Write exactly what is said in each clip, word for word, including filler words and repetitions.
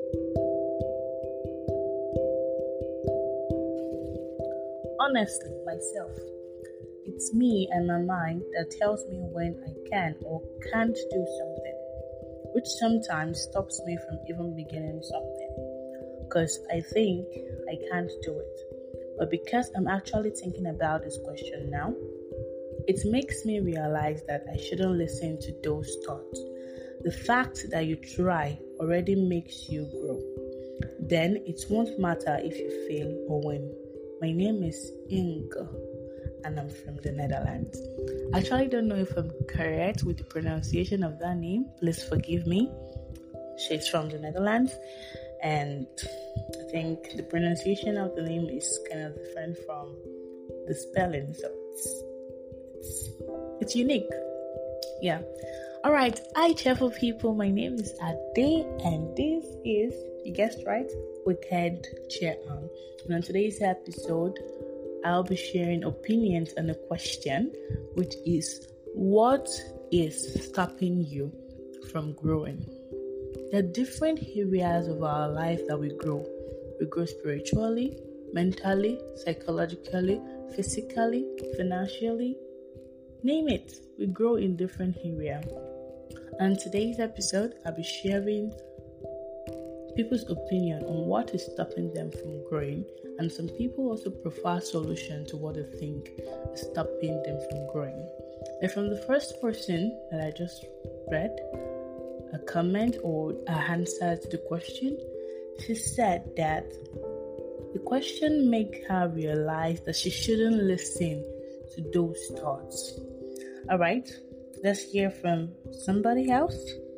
Honestly, myself, it's me and my mind that tells me when I can or can't do something, which sometimes stops me from even beginning something because I think I can't do it. But because I'm actually thinking about this question now, it makes me realize that I shouldn't listen to those thoughts. The fact that you try already makes you grow. Then it won't matter if you fail or win. My name is Inge and I'm from the Netherlands. I actually don't know if I'm correct with the pronunciation of that name. Please forgive me. She's from the Netherlands, and I think the pronunciation of the name is kind of different from the spelling, so it's it's, it's unique. Yeah. All right. Hi, cheerful people. My name is Ade, and this is, you guessed right, Weekend Cheer On. And on today's episode, I'll be sharing opinions on a question, which is, what is stopping you from growing? There are different areas of our life that we grow. We grow spiritually, mentally, psychologically, physically, financially. Name it. We grow in different areas. And today's episode, I'll be sharing people's opinion on what is stopping them from growing, and some people also prefer solution to what they think is stopping them from growing. And from the first person that I just read, a comment or a answer to the question, she said that the question made her realize that she shouldn't listen to those thoughts. All right, let's hear from somebody else.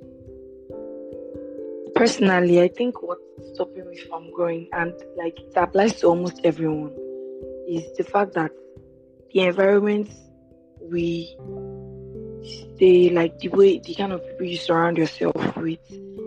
Personally, I think what's stopping me from growing, and like it applies to almost everyone, is the fact that the environment we stay, like the way, the kind of people you surround yourself with,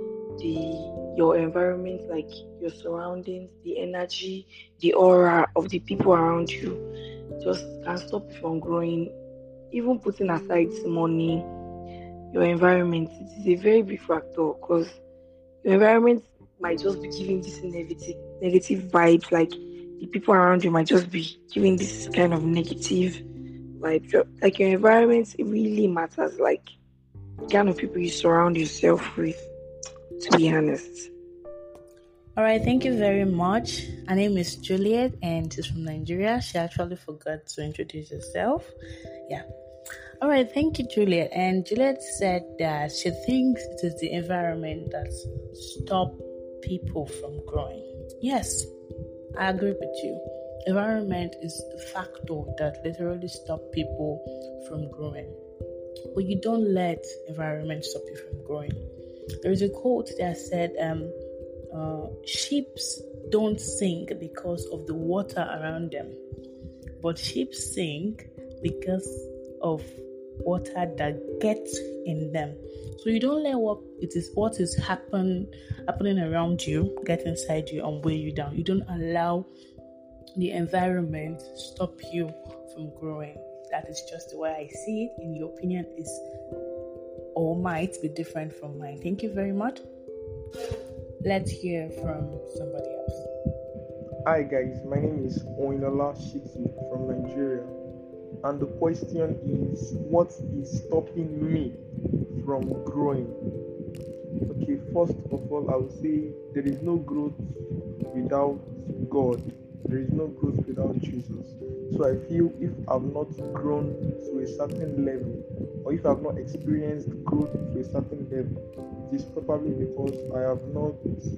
the your environment, like your surroundings, the energy, the aura of the people around you, just can stop you from growing. Even putting aside money, your environment, it is a very big factor, because your environment might just be giving this negative negative vibes, like the people around you might just be giving this kind of negative vibe. Like your environment, it really matters, like the kind of people you surround yourself with, to be honest. All right, thank you very much. Her name is Juliet and she's from Nigeria. She actually forgot to introduce herself. Yeah. All right, thank you, Juliet. And Juliet said that she thinks it is the environment that stops people from growing. Yes, I agree with you. Environment is the factor that literally stops people from growing. But you don't let environment stop you from growing. There is a quote that said, um, uh, ships don't sink because of the water around them, but ships sink because of water that gets in them. So you don't let what it is what is happen happening around you get inside you and weigh you down. You don't allow the environment stop you from growing. That is just the way I see it. In your opinion is or might be different from mine. Thank you very much. Let's hear from somebody else. Hi guys, my name is Oinola Shitu from Nigeria. And the question is, what is stopping me from growing? Okay, first of all, I would say there is no growth without God. There is no growth without Jesus. So I feel if I've not grown to a certain level, or if I've not experienced growth to a certain level, it is probably because I have not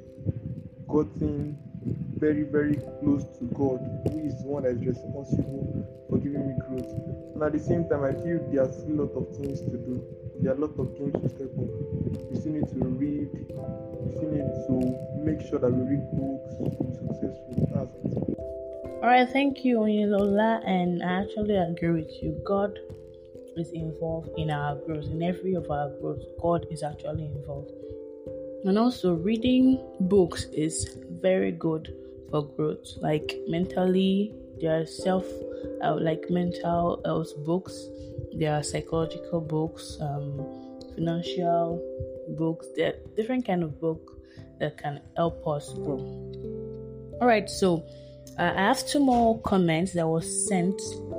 gotten very, very close to God, who is the one that is responsible for giving me growth. And at the same time, I feel there are still a lot of things to do. There are a lot of games to step up. We still need to read. We still need to make sure that we read books successfully. That's it. All right, thank you, Onilola, and I actually agree with you. God is involved in our growth. In every of our growth, God is actually involved. And also, reading books is very good for growth. Like mentally, there are self, uh, like mental health books. There are psychological books, um, financial books. There are different kind of books that can help us grow. All right, so uh, I have two more comments that was sent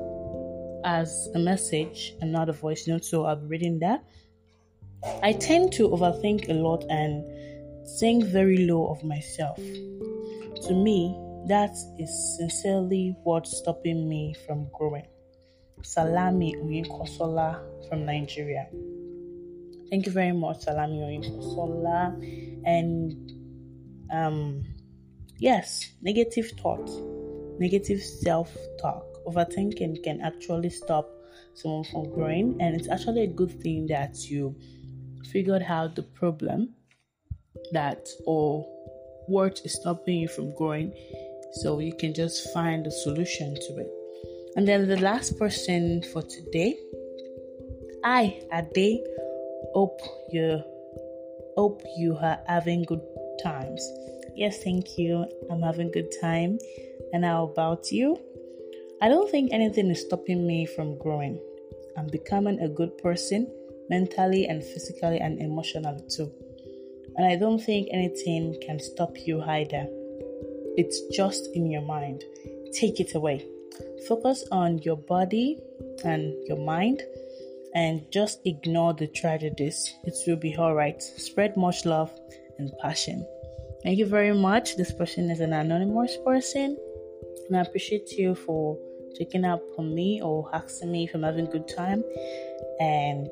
as a message and not a voice note, so I'll be reading that. I tend to overthink a lot and think very low of myself. To me, that is sincerely what's stopping me from growing. Salami Uyinkosola from Nigeria. Thank you very much, Salami Uyinkosola. And um, yes, negative thoughts, negative self-talk, overthinking can actually stop someone from growing. And it's actually a good thing that you figured out the problem that or what is stopping you from growing, so you can just find a solution to it. And then the last person for today, I Ade, hope you hope you are having good times. Yes, thank you. I'm having good time. And how about you? I don't think anything is stopping me from growing. I'm becoming a good person, mentally and physically and emotionally too. And I don't think anything can stop you either. It's just in your mind. Take it away. Focus on your body and your mind and just ignore the tragedies. It will be alright. Spread much love and passion. Thank you very much. This person is an anonymous person, and I appreciate you for checking up on me or asking me if I'm having a good time. And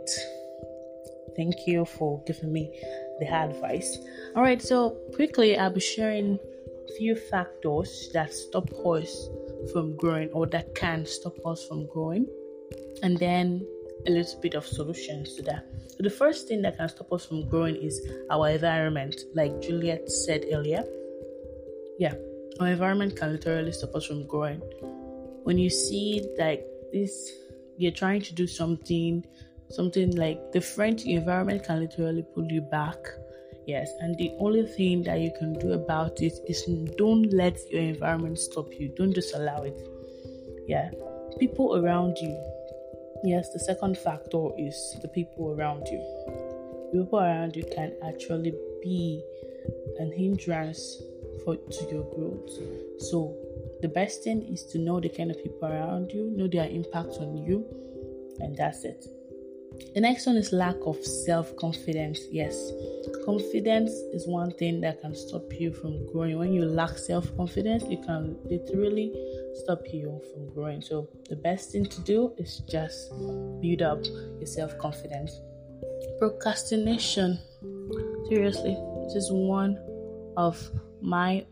thank you for giving me the advice. Alright, so quickly I'll be sharing a few factors that stop us from growing or that can stop us from growing, and then a little bit of solutions to that. So the first thing that can stop us from growing is our environment, like Juliet said earlier. Yeah, our environment can literally stop us from growing. When you see like this, you're trying to do something, something like different, your environment can literally pull you back. Yes, and the only thing that you can do about it is don't let your environment stop you. Don't just allow it. Yeah, people around you. Yes, the second factor is the people around you. The people around you can actually be an hindrance for to your growth. So the best thing is to know the kind of people around you, know their impact on you, and that's it. The next one is lack of self-confidence. Yes, confidence is one thing that can stop you from growing. When you lack self-confidence, it can literally stop you from growing. So the best thing to do is just build up your self-confidence. Procrastination. Seriously, this is one of my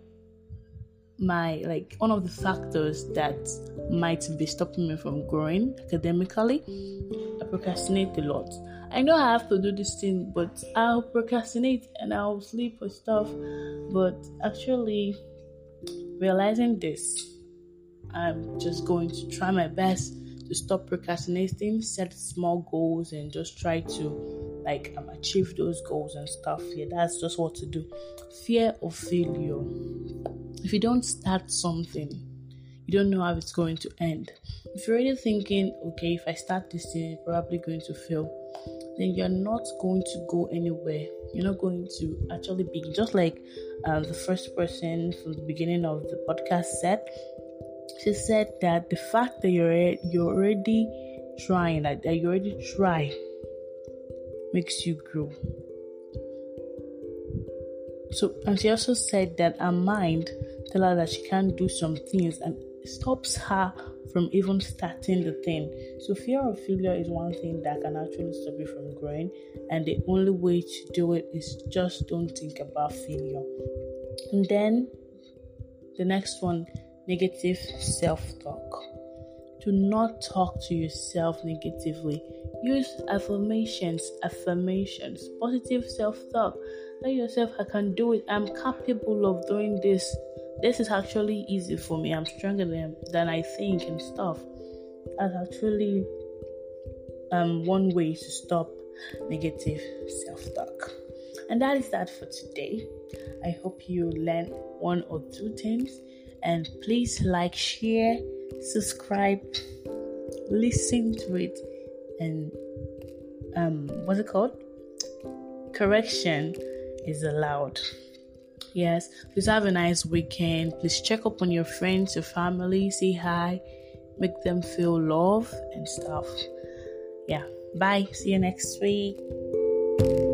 my like one of the factors that might be stopping me from growing academically. I procrastinate a lot. I know I have to do this thing, but I'll procrastinate and I'll sleep for stuff. But actually realizing this, I'm just going to try my best to stop procrastinating, set small goals, and just try to like um, achieve those goals and stuff. Yeah, that's just what to do. Fear of failure. If you don't start something, you don't know how it's going to end. If you're already thinking, okay, if I start this thing, it's probably going to fail, then you're not going to go anywhere. You're not going to actually be just like uh, the first person from the beginning of the podcast said. She said that the fact that you're you're already trying, like that you already try, makes you grow. So, and she also said that her mind tell her that she can't do some things and stops her from even starting the thing. So fear of failure is one thing that can actually stop you from growing, and the only way to do it is just don't think about failure. And then the next one, negative self-talk. Do not talk to yourself negatively. Use affirmations, affirmations, positive self-talk. Tell yourself, I can do it. I'm capable of doing this. This is actually easy for me. I'm stronger than, than I think and stuff. That's actually um, one way to stop negative self-talk. And that is that for today. I hope you learned one or two things. And please like, share, subscribe, listen to it, and um, what's it called? Correction is allowed. Yes, please have a nice weekend. Please check up on your friends, your family, say hi, make them feel love and stuff. Yeah, bye. See you next week.